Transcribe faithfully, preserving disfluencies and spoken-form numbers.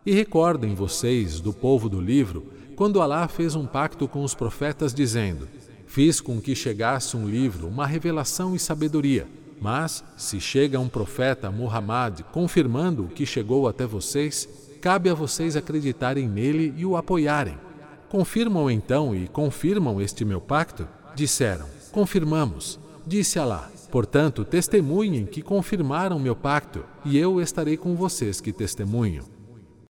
E recordem vocês, do povo do livro, quando Alá fez um pacto com os profetas dizendo: fiz com que chegasse um livro, uma revelação e sabedoria. Mas, se chega um profeta, Muhammad, confirmando o que chegou até vocês, cabe a vocês acreditarem nele e o apoiarem. Confirmam então e confirmam este meu pacto? Disseram: confirmamos. Disse Alá: portanto, testemunhem que confirmaram meu pacto, e eu estarei com vocês que testemunham.